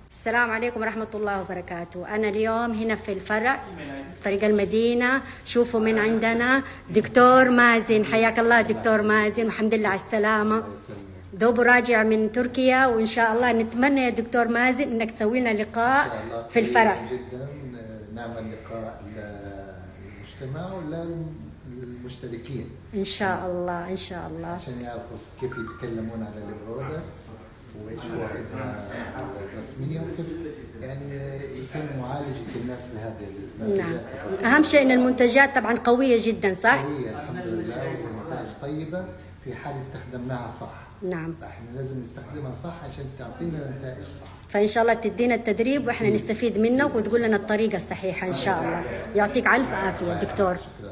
السلام عليكم ورحمة الله وبركاته. أنا اليوم هنا في الفرع في طريق المدينة. شوفوا من عندنا دكتور مازن. حياك الله دكتور مازن، والحمد لله على السلامة. دوب راجع من تركيا، وإن شاء الله نتمنى يا دكتور مازن إنك تسوي لنا لقاء في الفرع. جدا نعمل لقاء للمجتمع وللمشتركين إن شاء الله إن شاء الله، عشان يعرفوا كيف يتكلمون على البرودكتس وايش فوائدها الرسميه وكيف يعني يتم معالجه الناس بهذه المنتجات. نعم، اهم شيء ان المنتجات طبعا قويه جدا، صح؟ قويه الحمد لله، ونتائج طيبه في حال استخدمناها صح. نعم، احنا لازم نستخدمها صح عشان تعطينا نتائج صح. فان شاء الله تدينا التدريب واحنا نستفيد منك وتقول لنا الطريقه الصحيحه ان شاء الله. يعطيك الف عافيه دكتور.